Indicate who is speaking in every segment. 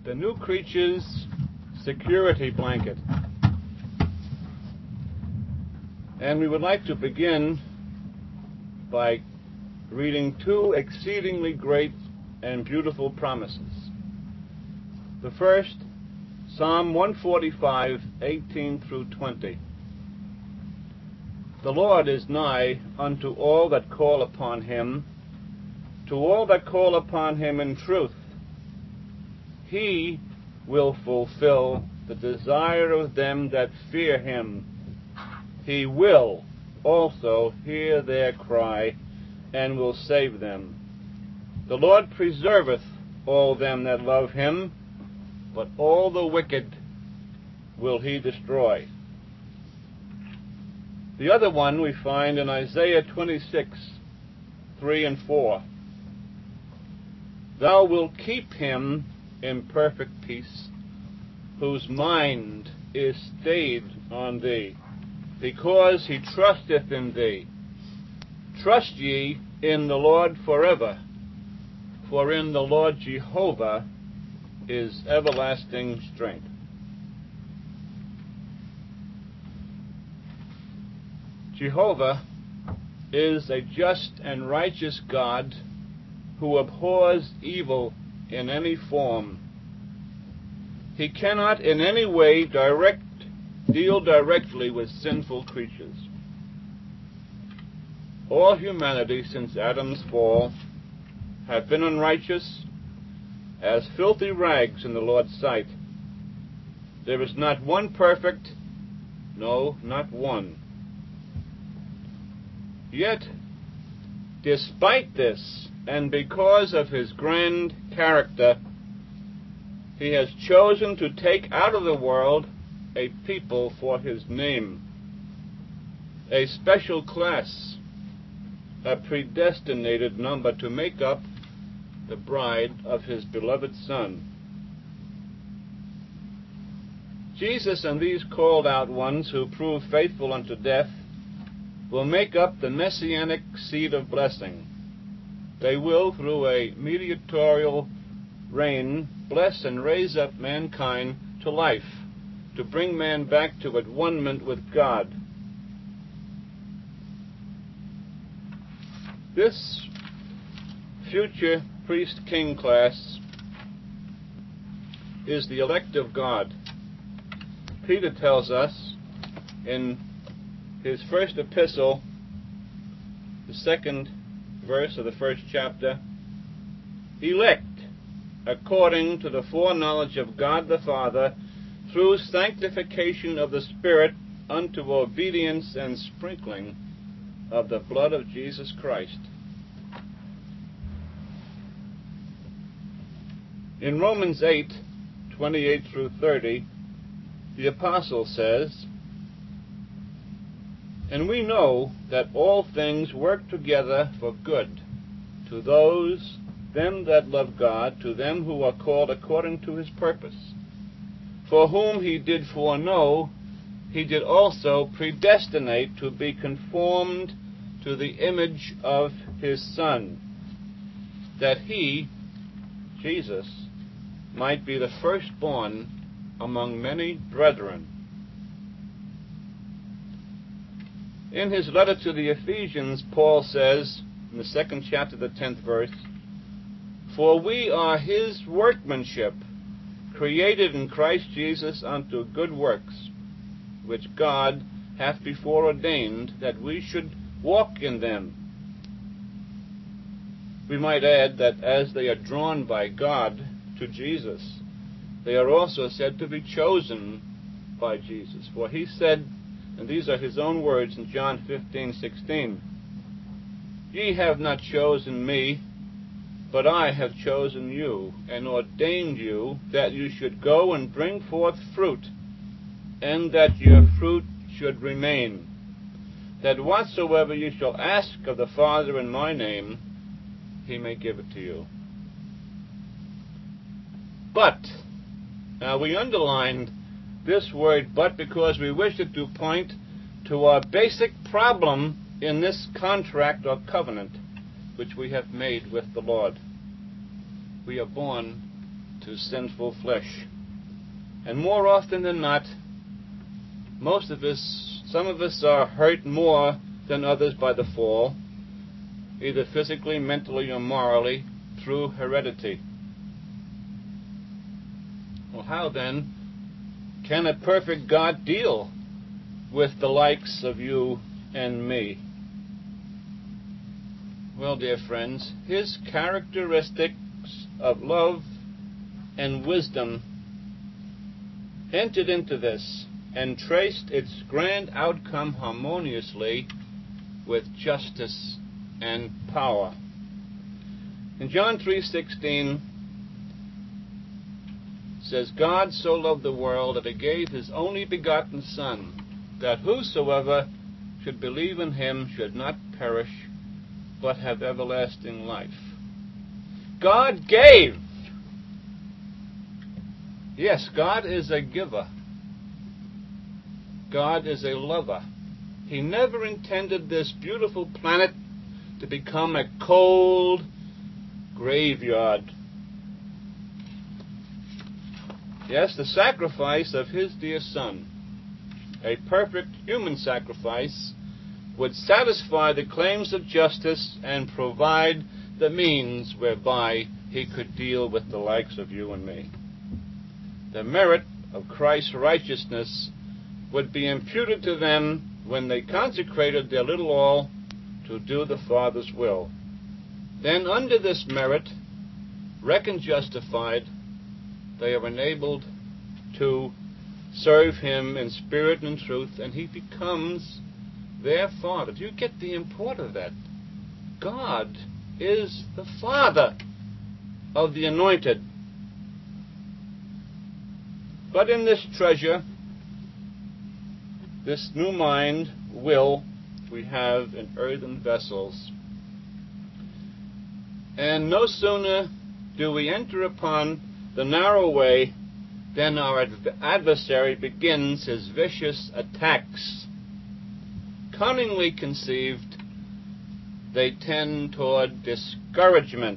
Speaker 1: The New Creature's Security Blanket. And we would like to begin by reading two exceedingly great and beautiful promises. The first, Psalm 145, 18 through 20. The Lord is nigh unto all that call upon him, to all that call upon him in truth. He will fulfill the desire of them that fear him. He will also hear their cry, and will save them. The Lord preserveth all them that love him, but all the wicked will he destroy. The other one we find in Isaiah 26, 3 and 4. Thou wilt keep him in perfect peace, whose mind is stayed on thee, because he trusteth in thee. Trust ye in the Lord forever, for in the Lord Jehovah is everlasting strength. Jehovah is a just and righteous God who abhors evil in any form. He cannot in any way deal directly with sinful creatures. All humanity since Adam's fall have been unrighteous as filthy rags in the Lord's sight. There is not one perfect, no, not one. Yet, despite this, and because of his grand character, he has chosen to take out of the world a people for his name, a special class, a predestinated number to make up the bride of his beloved Son. Jesus and these called out ones who prove faithful unto death will make up the messianic seed of blessing. They will, through a mediatorial reign, bless and raise up mankind to life, to bring man back to at one-ment with God. This future priest-king class is the elect of God. Peter tells us in his first epistle, the second verse of the first chapter, elect according to the foreknowledge of God the Father, through sanctification of the Spirit unto obedience and sprinkling of the blood of Jesus Christ. In Romans 8, 28 through 30, the apostle says, And we know that all things work together for good, to them that love God, to them who are called according to his purpose. For whom he did foreknow, he did also predestinate to be conformed to the image of his Son, that he, Jesus, might be the firstborn among many brethren. In his letter to the Ephesians, Paul says, in the second chapter, the 10th verse, For we are his workmanship, created in Christ Jesus unto good works, which God hath before ordained that we should walk in them. We might add that as they are drawn by God to Jesus, they are also said to be chosen by Jesus. For he said, and these are his own words in John 15:16, Ye have not chosen me, but I have chosen you, and ordained you that you should go and bring forth fruit, and that your fruit should remain, that whatsoever you shall ask of the Father in my name, he may give it to you. But, now we underlined this word but because we wish it to point to our basic problem in this contract or covenant which we have made with the Lord. We are born to sinful flesh. And more often than not, some of us are hurt more than others by the fall, either physically, mentally, or morally, through heredity. Well, how then can a perfect God deal with the likes of you and me? Well, dear friends, his characteristics of love and wisdom entered into this and traced its grand outcome harmoniously with justice and power. In John 3:16 says, God so loved the world that he gave his only begotten Son, that whosoever should believe in him should not perish, but have everlasting life. God gave. Yes, God is a giver. God is a lover. He never intended this beautiful planet to become a cold graveyard. Yes, the sacrifice of his dear Son, a perfect human sacrifice, would satisfy the claims of justice and provide the means whereby he could deal with the likes of you and me. The merit of Christ's righteousness would be imputed to them when they consecrated their little all to do the Father's will. Then under this merit, reckoned justified, they are enabled to serve him in spirit and truth, and he becomes their Father. Do you get the import of that? God is the Father of the anointed. But in this treasure, this new mind, will, we have in earthen vessels. And no sooner do we enter upon the narrow way than our adversary begins his vicious attacks. Cunningly conceived, they tend toward discouragement.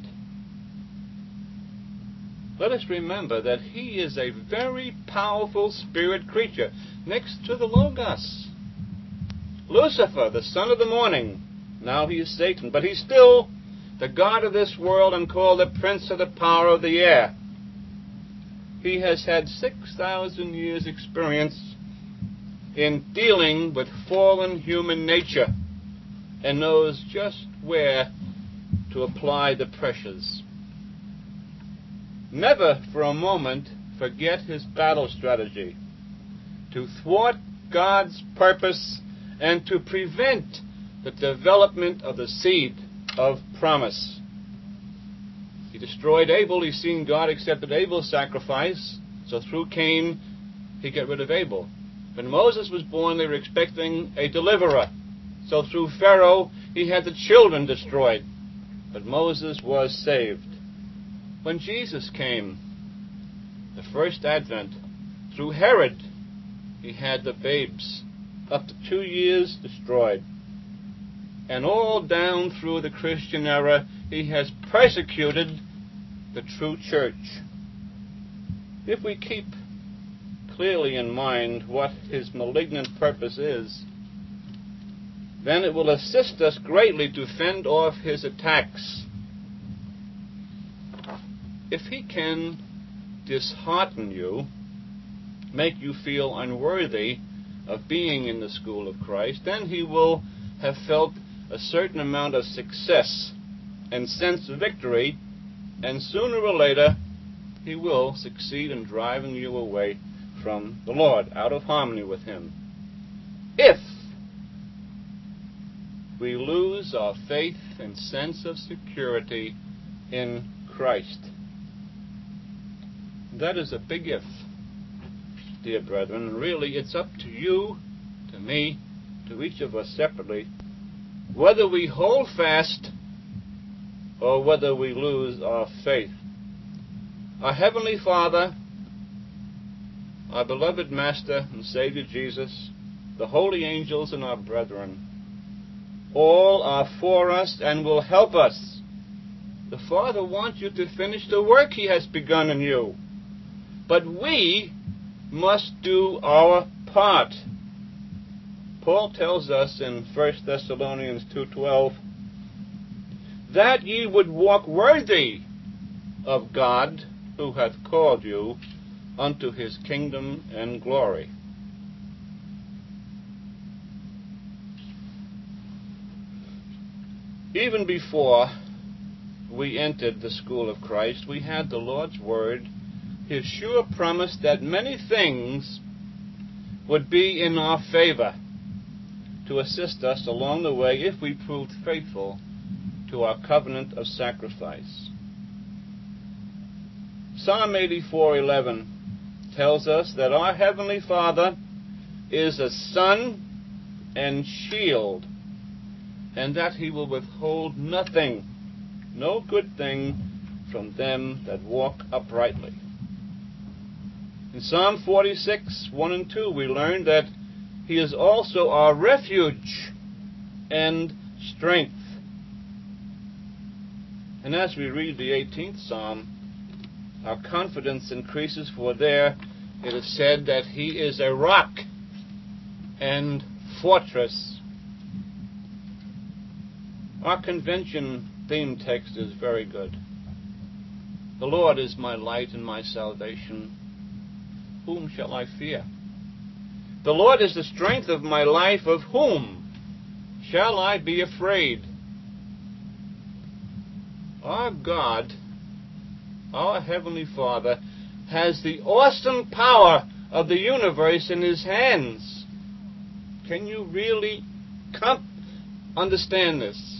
Speaker 1: Let us remember that he is a very powerful spirit creature, next to the Logos. Lucifer, the son of the morning, now he is Satan, but he's still the god of this world and called the prince of the power of the air. He has had 6,000 years' experience in dealing with fallen human nature and knows just where to apply the pressures. Never for a moment forget his battle strategy: to thwart God's purpose and to prevent the development of the seed of promise. He destroyed Abel. He's seen God accepted Abel's sacrifice, so through Cain he got rid of Abel. When Moses was born, they were expecting a deliverer, so through Pharaoh he had the children destroyed, but Moses was saved. When Jesus came, the first advent, through Herod, he had the babes, up to 2 years, destroyed. And all down through the Christian era, he has persecuted the true church. If we keep clearly in mind what his malignant purpose is, then it will assist us greatly to fend off his attacks. If he can dishearten you, make you feel unworthy of being in the school of Christ, then he will have felt a certain amount of success and sense of victory, and sooner or later he will succeed in driving you away from the Lord, out of harmony with him. If we lose our faith and sense of security in Christ. That is a big if, dear brethren. Really, it's up to you, to me, to each of us separately, whether we hold fast or whether we lose our faith. Our Heavenly Father, our beloved Master and Savior Jesus, the holy angels and our brethren, all are for us and will help us The Father wants you to finish the work He has begun in you. But we must do our part. Paul tells us in 1 Thessalonians 2:12, that ye would walk worthy of God, who hath called you unto His kingdom and glory. Even before we entered the school of Christ, we had the Lord's word, His sure promise that many things would be in our favor to assist us along the way if we proved faithful to our covenant of sacrifice. Psalm 84:11 tells us that our Heavenly Father is a sun and shield, and that He will withhold nothing, no good thing, from them that walk uprightly. In Psalm 46:1 and 2, we learn that He is also our refuge and strength. And as we read the 18th Psalm, our confidence increases, for there it is said that He is a rock and fortress. Our convention theme text is very good. The Lord is my light and my salvation. Whom shall I fear? The Lord is the strength of my life. Of whom shall I be afraid? Our God, our Heavenly Father, has the awesome power of the universe in His hands. Can you really understand this?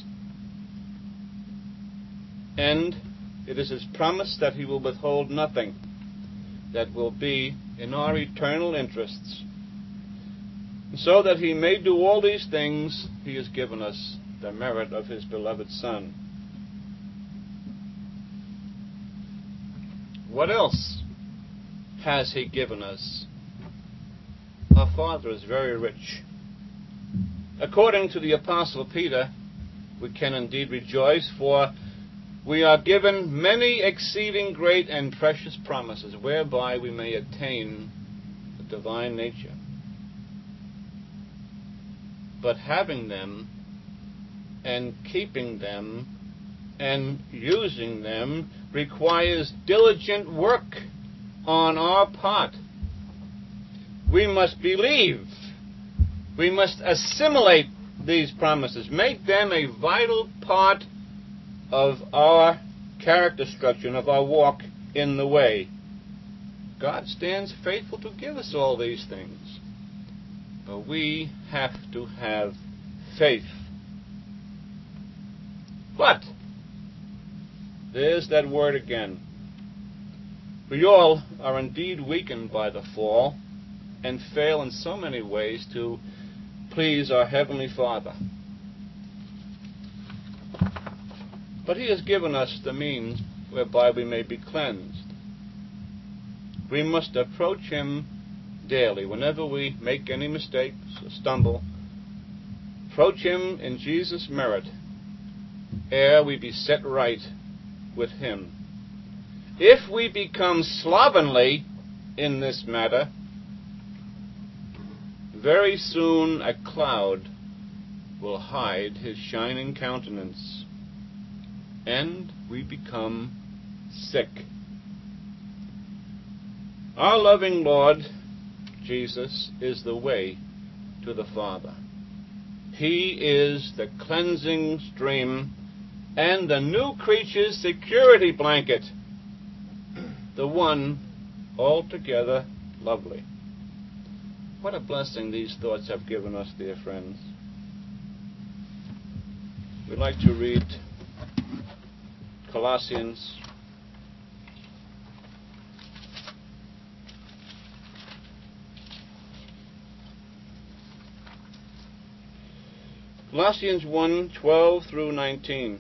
Speaker 1: And it is His promise that He will withhold nothing that will be in our eternal interests. And so that He may do all these things, He has given us the merit of His beloved Son. What else has He given us? Our Father is very rich. According to the Apostle Peter, we can indeed rejoice, for we are given many exceeding great and precious promises, whereby we may attain the divine nature. But having them, and keeping them, and using them requires diligent work on our part. We must believe. We must assimilate these promises, make them a vital part of our character structure and of our walk in the way. God stands faithful to give us all these things, but we have to have faith. But there's that word again. We all are indeed weakened by the fall and fail in so many ways to please our Heavenly Father. But He has given us the means whereby we may be cleansed. We must approach Him daily. Whenever we make any mistakes or stumble, approach Him in Jesus' merit, ere we be set right with Him. If we become slovenly in this matter, very soon a cloud will hide His shining countenance, and we become sick. Our loving Lord Jesus is the way to the Father. He is the cleansing stream and the new creature's security blanket, the one altogether lovely. What a blessing these thoughts have given us, dear friends. We'd like to read Colossians Colossians 1:12 through 19.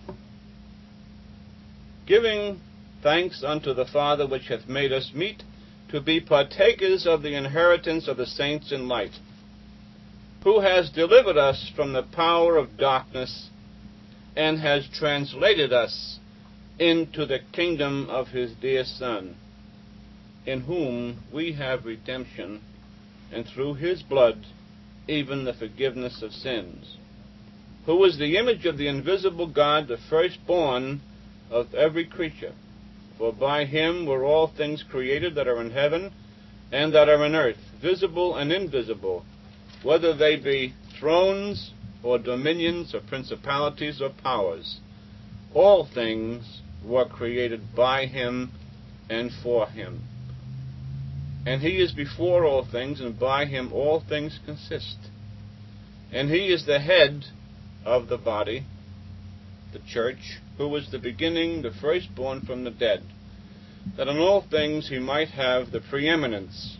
Speaker 1: Giving thanks unto the Father which hath made us meet to be partakers of the inheritance of the saints in light, who has delivered us from the power of darkness, and has translated us into the kingdom of his dear Son, in whom we have redemption, and through his blood even the forgiveness of sins, who is the image of the invisible God, the firstborn of every creature. For by him were all things created that are in heaven and that are in earth, visible and invisible, whether they be thrones or dominions or principalities or powers. All things were created by him and for him. And he is before all things, and by him all things consist. And he is the head of the body, the church, who was the beginning, the firstborn from the dead, that in all things he might have the preeminence.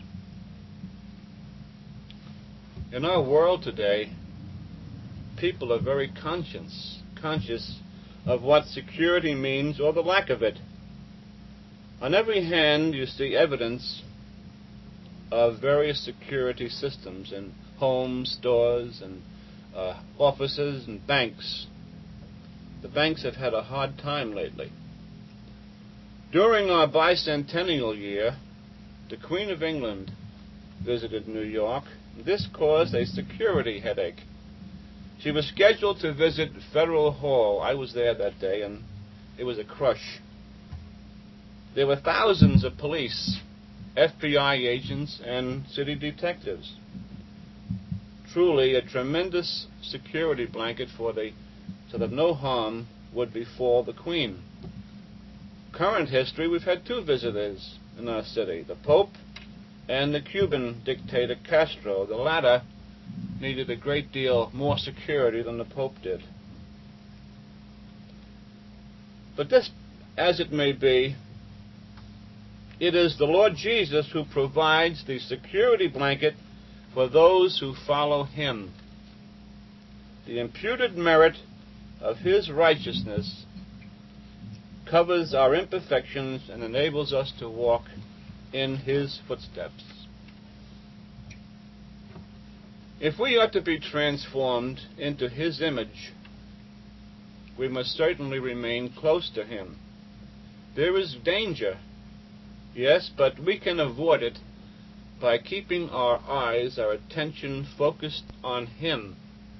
Speaker 1: In our world today, people are very conscious of what security means or the lack of it. On every hand you see evidence of various security systems in homes, stores, and offices and banks. The banks have had a hard time lately. During our bicentennial year, the Queen of England visited New York. This caused a security headache. She was scheduled to visit Federal Hall. I was there that day, and it was a crush. There were thousands of police, FBI agents, and city detectives. Truly a tremendous security blanket so that no harm would befall the Queen. Current history, we've had two visitors in our city, the Pope and the Cuban dictator Castro. The latter needed a great deal more security than the Pope did. But this, as it may be, it is the Lord Jesus who provides the security blanket for those who follow him. The imputed merit of his righteousness covers our imperfections and enables us to walk in his footsteps. If we are to be transformed into his image, we must certainly remain close to him. There is danger, yes, but we can avoid it by keeping our eyes, our attention focused on him.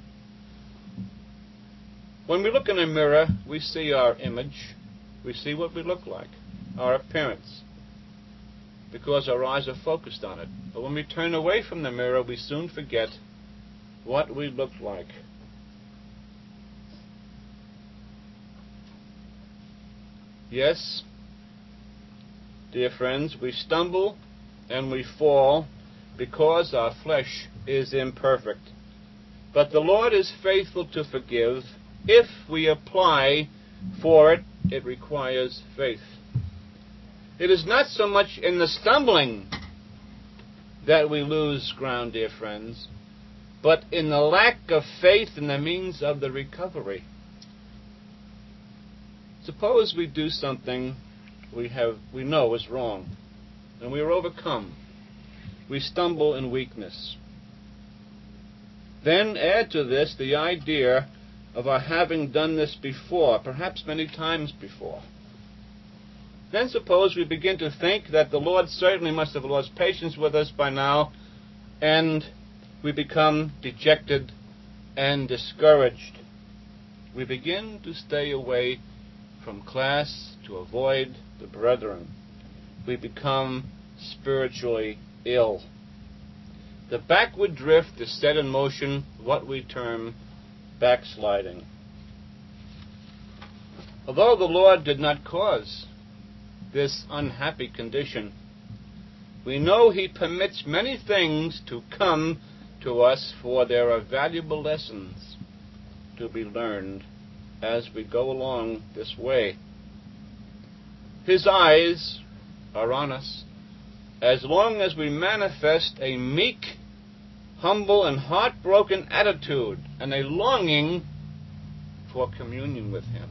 Speaker 1: When we look in a mirror, we see our image. We see what we look like, our appearance, because our eyes are focused on it. But when we turn away from the mirror, we soon forget what we look like. Yes, dear friends, we stumble and we fall because our flesh is imperfect. But the Lord is faithful to forgive. If we apply for it, it requires faith. It is not so much in the stumbling that we lose ground, dear friends, but in the lack of faith in the means of the recovery. Suppose we do something we know is wrong, and we are overcome. We stumble in weakness. Then add to this the idea of our having done this before, perhaps many times before. Then suppose we begin to think that the Lord certainly must have lost patience with us by now, and we become dejected and discouraged. We begin to stay away from class to avoid the brethren. We become spiritually ill. The backward drift is set in motion, what we term backsliding. Although the Lord did not cause this unhappy condition, we know he permits many things to come to us, for there are valuable lessons to be learned as we go along this way. His eyes are on us as long as we manifest a meek, humble, and heartbroken attitude and a longing for communion with him.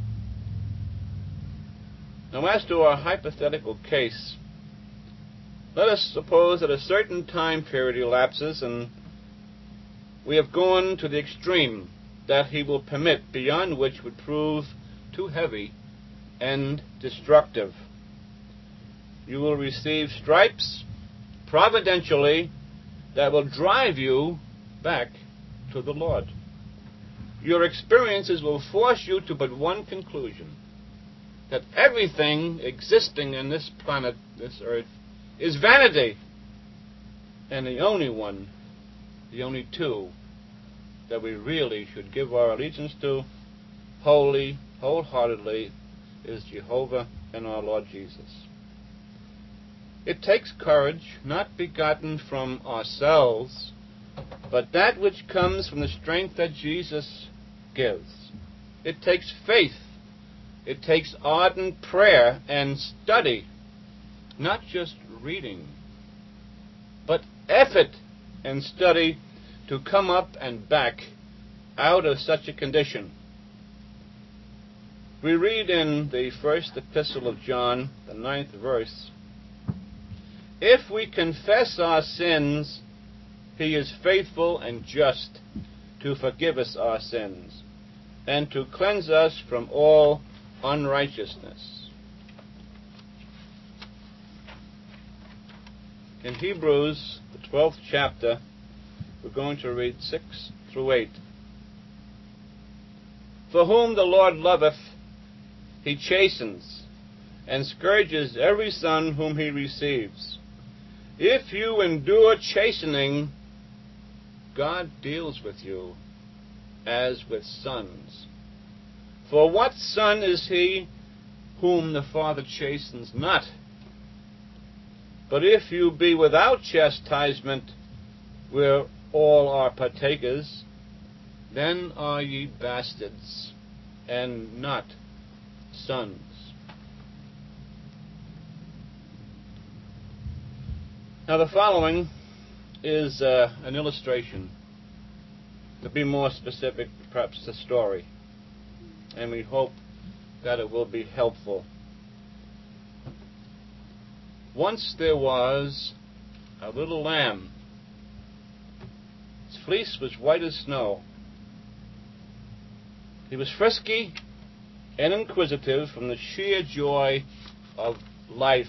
Speaker 1: Now, as to our hypothetical case, let us suppose that a certain time period elapses and we have gone to the extreme that he will permit, beyond which would prove too heavy and destructive. You will receive stripes providentially that will drive you back to the Lord. Your experiences will force you to but one conclusion: that everything existing in this planet, this earth, is vanity. And the only two that we really should give our allegiance to wholeheartedly, is Jehovah and our Lord Jesus. It takes courage, not begotten from ourselves, but that which comes from the strength that Jesus gives. It takes faith. It takes ardent prayer and study, not just reading, but effort and study to come up and back out of such a condition. We read in the first epistle of John, the 9th verse, "If we confess our sins, he is faithful and just to forgive us our sins and to cleanse us from all unrighteousness." In Hebrews, the 12th chapter, we're going to read 6 through 8. "For whom the Lord loveth, he chastens, and scourges every son whom he receives. If you endure chastening, God deals with you as with sons. For what son is he whom the Father chastens not? But if you be without chastisement, where all are partakers, then are ye bastards, and not sons." Now the following is an illustration. To be more specific, perhaps a story. And we hope that it will be helpful. Once there was a little lamb. Its fleece was white as snow. He was frisky and inquisitive from the sheer joy of life.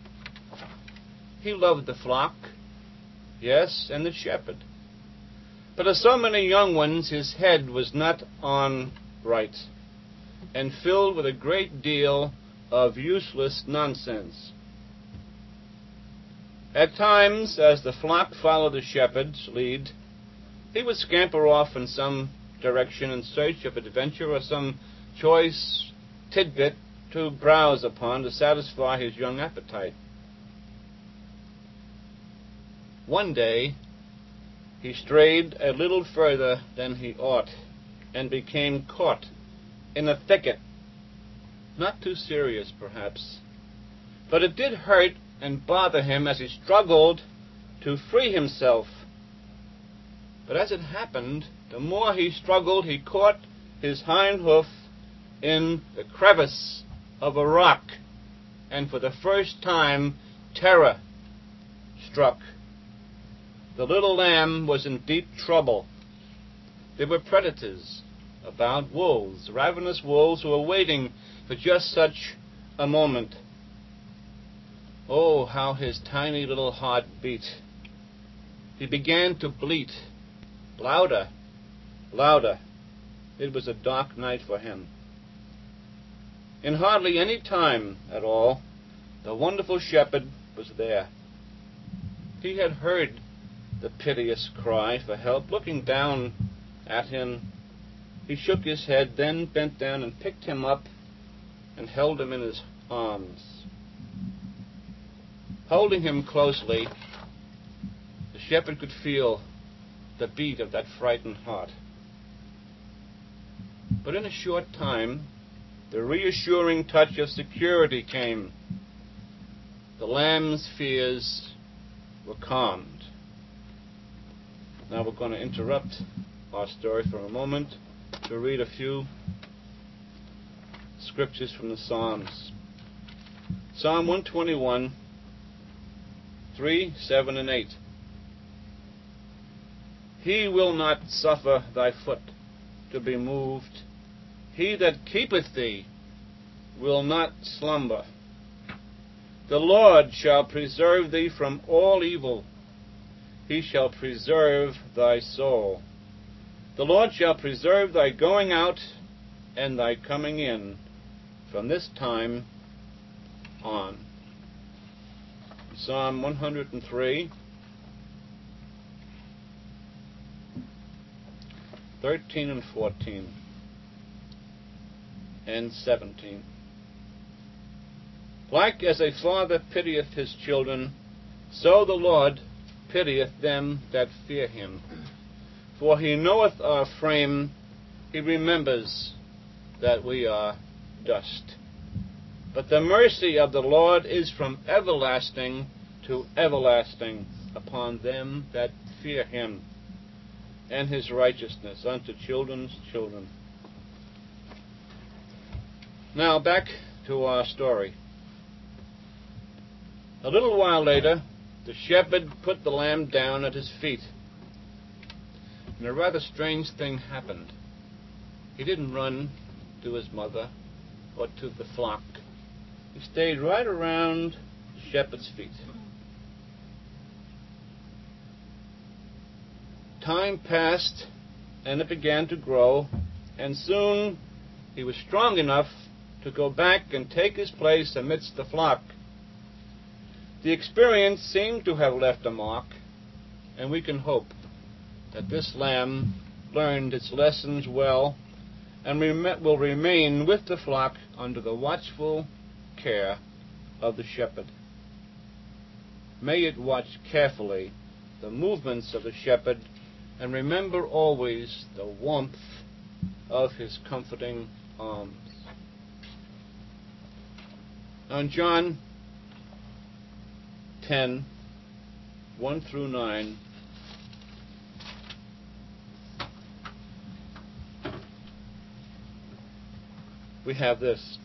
Speaker 1: He loved the flock, yes, and the shepherd. But as so many young ones, his head was not on right, and filled with a great deal of useless nonsense. At times, as the flock followed the shepherd's lead, he would scamper off in some direction in search of adventure or some choice tidbit to browse upon to satisfy his young appetite. One day, he strayed a little further than he ought and became caught in a thicket. Not too serious, perhaps, but it did hurt and bother him as he struggled to free himself. But as it happened, the more he struggled, he caught his hind hoof in the crevice of a rock, and for the first time terror struck. The little lamb was in deep trouble. There were predators about, wolves, ravenous wolves, who were waiting for just such a moment. Oh, how his tiny little heart beat. He began to bleat, louder, louder. It was a dark night for him. In hardly any time at all, the wonderful shepherd was there. He had heard the piteous cry for help. Looking down at him, he shook his head, then bent down and picked him up and held him in his arms. Holding him closely, the shepherd could feel the beat of that frightened heart. But in a short time, the reassuring touch of security came. The lamb's fears were calmed. Now we're going to interrupt our story for a moment to read a few scriptures from the Psalms. Psalm 121, 3, 7, and 8. He will not suffer thy foot to be moved. He that keepeth thee will not slumber. The Lord shall preserve thee from all evil. He shall preserve thy soul. The Lord shall preserve thy going out and thy coming in from this time on. Psalm 103, 13 and 14, and 17. Like as a father pitieth his children, so the Lord pitieth them that fear him. For he knoweth our frame, he remembers that we are dust. But the mercy of the Lord is from everlasting to everlasting upon them that fear him, and his righteousness unto children's children. Now back to our story. A little while later, the shepherd put the lamb down at his feet, and a rather strange thing happened. He didn't run to his mother or to the flock. He stayed right around the shepherd's feet. Time passed, and it began to grow, and soon he was strong enough to go back and take his place amidst the flock. The experience seemed to have left a mark, and we can hope that this lamb learned its lessons well and will remain with the flock under the watchful care of the shepherd. May it watch carefully the movements of the shepherd and remember always the warmth of his comforting arms. Now in John 10, 1 through 9, we have this.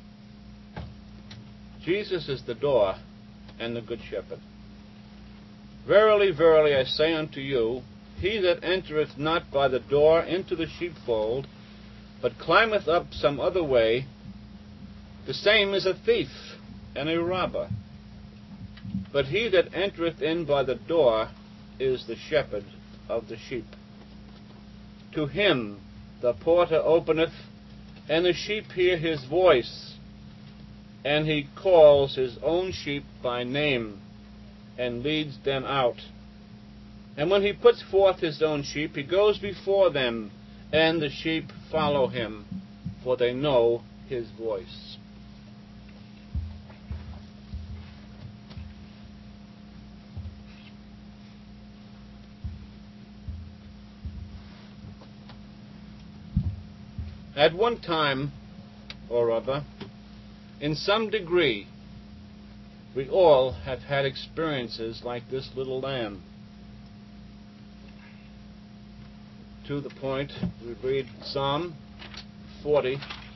Speaker 1: Jesus is the door and the good shepherd. Verily, verily, I say unto you, he that entereth not by the door into the sheepfold, but climbeth up some other way, the same is a thief and a robber. But he that entereth in by the door is the shepherd of the sheep. To him the porter openeth, and the sheep hear his voice, and he calls his own sheep by name, and leads them out. And when he puts forth his own sheep, he goes before them, and the sheep follow him, for they know his voice. At one time or other, in some degree, we all have had experiences like this little lamb. To the point, we read Psalm 40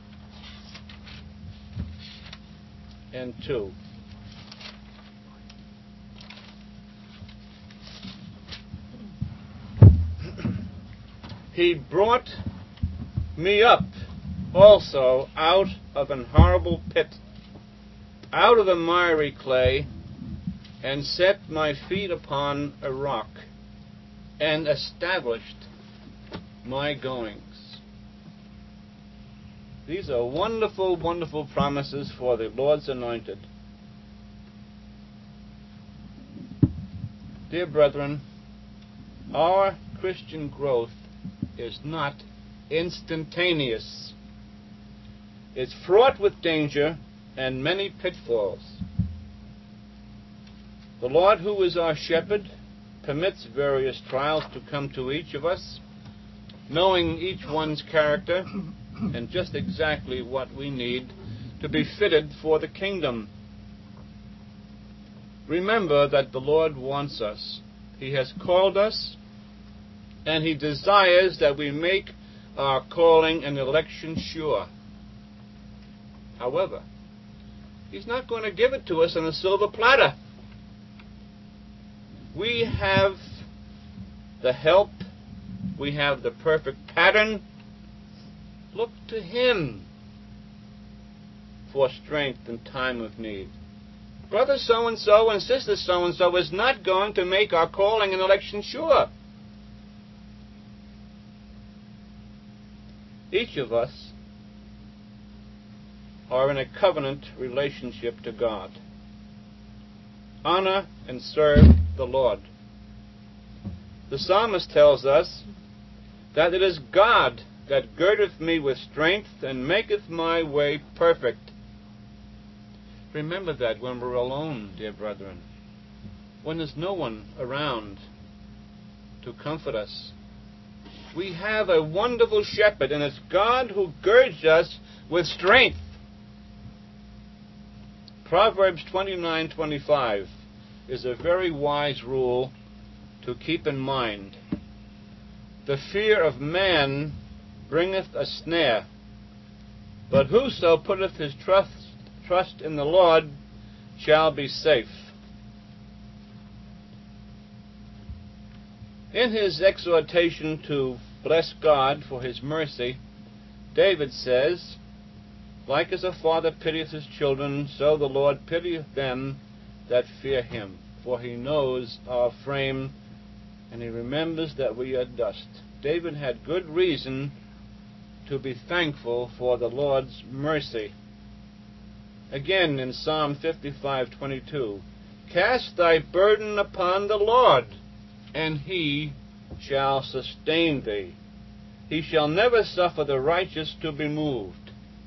Speaker 1: and 2. He brought me up also out of an horrible pit, out of the miry clay, and set my feet upon a rock, and established my goings. These are wonderful, wonderful promises for the Lord's anointed. Dear brethren, our Christian growth is not instantaneous. It's fraught with danger and many pitfalls. The Lord, who is our shepherd, permits various trials to come to each of us, knowing each one's character and just exactly what we need to be fitted for the kingdom. Remember that the Lord wants us. He has called us, and he desires that we make our calling and election sure. However, he's not going to give it to us on a silver platter. We have the help. We have the perfect pattern. Look to him for strength in time of need. Brother so-and-so and sister so-and-so is not going to make our calling and election sure. Each of us are in a covenant relationship to God. Honor and serve the Lord. The psalmist tells us that it is God that girdeth me with strength and maketh my way perfect. Remember that when we're alone, dear brethren, when there's no one around to comfort us. We have a wonderful shepherd, and it's God who girds us with strength. Proverbs 29:25 is a very wise rule to keep in mind. The fear of man bringeth a snare, but whoso putteth his trust in the Lord shall be safe. In his exhortation to bless God for his mercy, David says, like as a father pitieth his children, so the Lord pitieth them that fear him. For he knows our frame, and he remembers that we are dust. David had good reason to be thankful for the Lord's mercy. Again in Psalm 55:22, cast thy burden upon the Lord, and he shall sustain thee. He shall never suffer the righteous to be moved.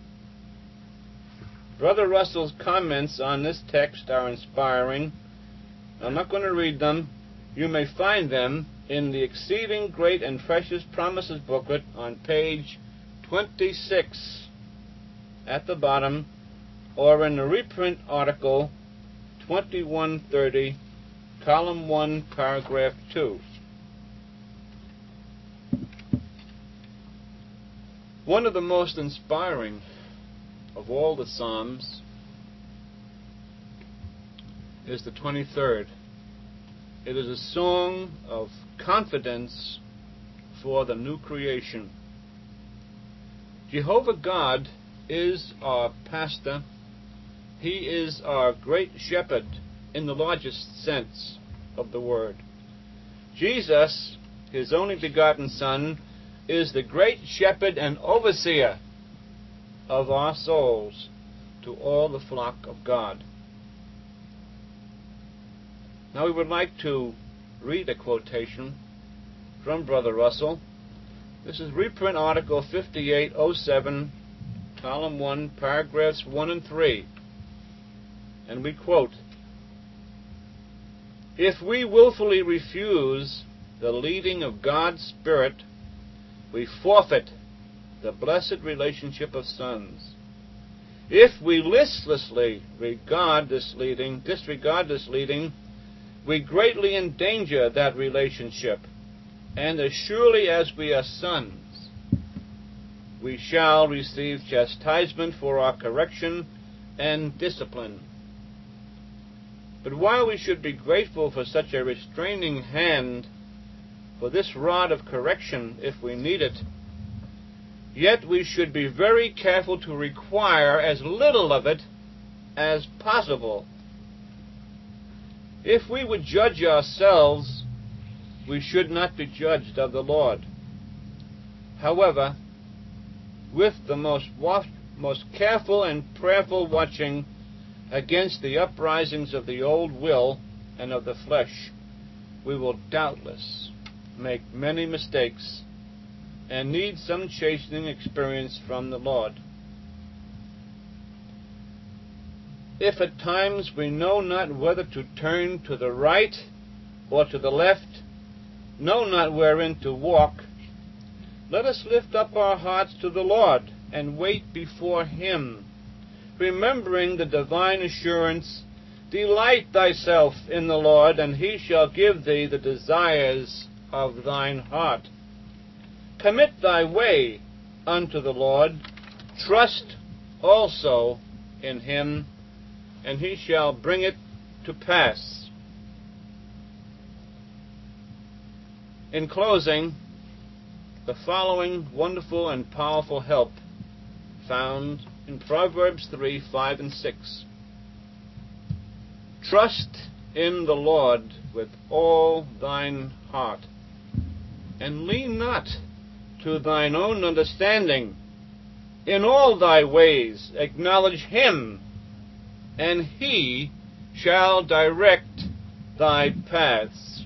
Speaker 1: Brother Russell's comments on this text are inspiring. I'm not going to read them. You may find them in the Exceeding Great and Precious Promises booklet on page 26 at the bottom, or in the reprint article 2130, column 1, paragraph 2. One of the most inspiring of all the Psalms is the 23rd. It is a song of confidence for the new creation. Jehovah God is our pastor. He is our great shepherd in the largest sense of the word. Jesus, his only begotten Son, is the great shepherd and overseer of our souls to all the flock of God. Now we would like to read a quotation from Brother Russell. This is reprint article 5807, column 1, paragraphs 1 and 3. And we quote, "If we willfully refuse the leading of God's Spirit, we forfeit the blessed relationship of sons. If we listlessly disregard this leading, we greatly endanger that relationship, and as surely as we are sons, we shall receive chastisement for our correction and discipline. But while we should be grateful for such a restraining hand, for this rod of correction if we need it, yet we should be very careful to require as little of it as possible. If we would judge ourselves, we should not be judged of the Lord. However, with the most careful and prayerful watching against the uprisings of the old will and of the flesh, we will doubtless make many mistakes and need some chastening experience from the Lord. If at times we know not whether to turn to the right or to the left, know not wherein to walk, let us lift up our hearts to the Lord and wait before him, remembering the divine assurance, delight thyself in the Lord, and he shall give thee the desires of thine heart. Commit thy way unto the Lord, trust also in him, and he shall bring it to pass." In closing, the following wonderful and powerful help found in Proverbs 3, 5, and 6. Trust in the Lord with all thine heart, and lean not to thine own understanding. In all thy ways acknowledge him, and he shall direct thy paths.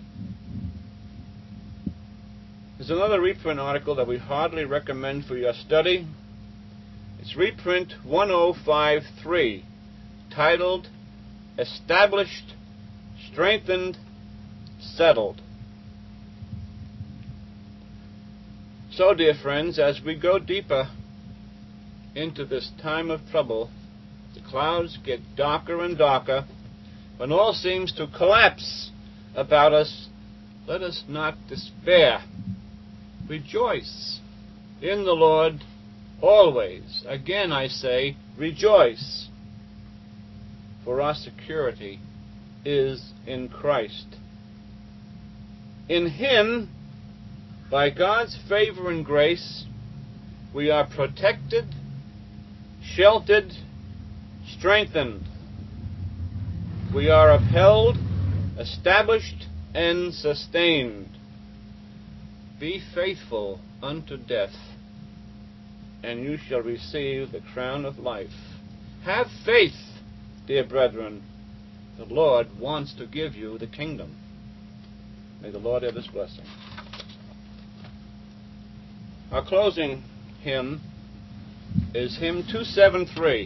Speaker 1: There's another reprint article that we heartily recommend for your study. It's reprint 1053, titled Established, Strengthened, Settled. So, dear friends, as we go deeper into this time of trouble, the clouds get darker and darker, when all seems to collapse about us, let us not despair. Rejoice in the Lord always. Again I say, rejoice, for our security is in Christ. In him, by God's favor and grace, we are protected, sheltered, strengthened. We are upheld, established, and sustained. Be faithful unto death, and you shall receive the crown of life. Have faith, dear brethren. The Lord wants to give you the kingdom. May the Lord add his blessing. Our closing hymn is hymn 273.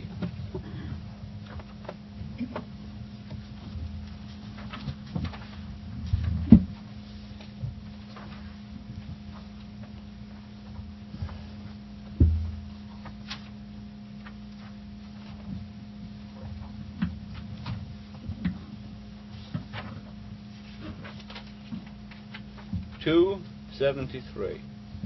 Speaker 1: Two 73.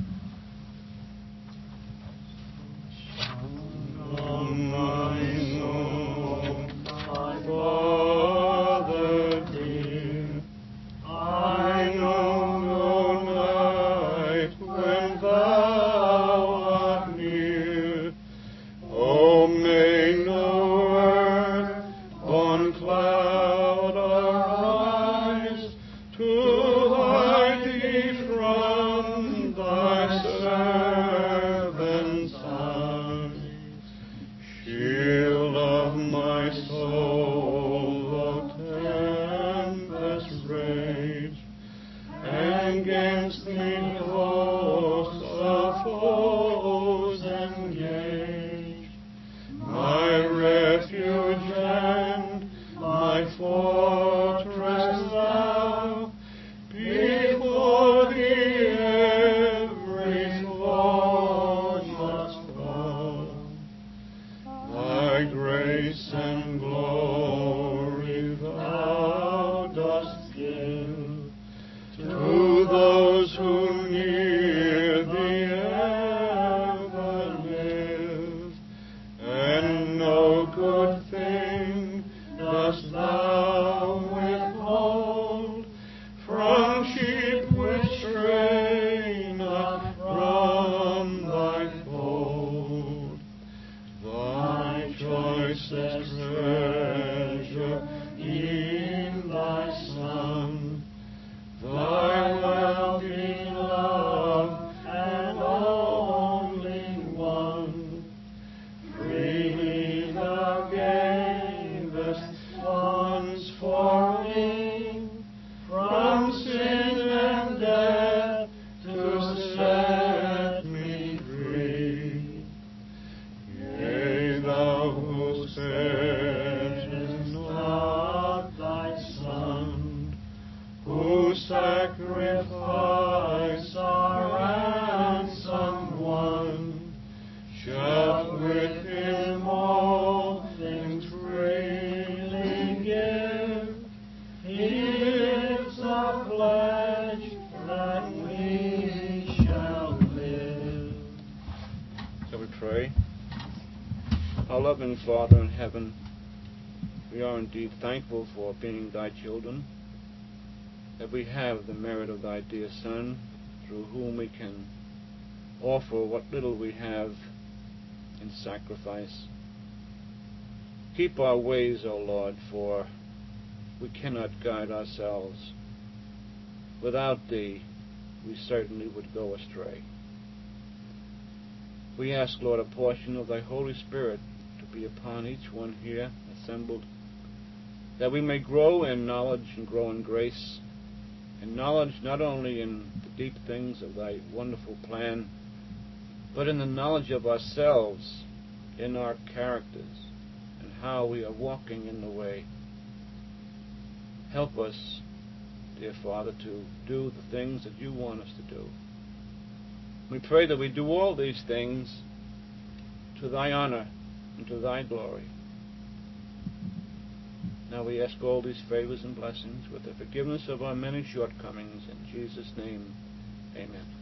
Speaker 1: Loving Father in heaven, we are indeed thankful for being thy children, that we have the merit of thy dear Son, through whom we can offer what little we have in sacrifice. Keep our ways, O Lord, for we cannot guide ourselves. Without Thee, we certainly would go astray. We ask, Lord, a portion of Thy Holy Spirit to be upon each one here assembled, that we may grow in knowledge and grow in grace, in knowledge not only in the deep things of Thy wonderful plan, but in the knowledge of ourselves, in our characters, and how we are walking in the way. Help us, dear Father, to do the things that You want us to do. We pray that we do all these things to Thy honor and to Thy glory. Now we ask all these favors and blessings with the forgiveness of our many shortcomings. In Jesus' name, amen.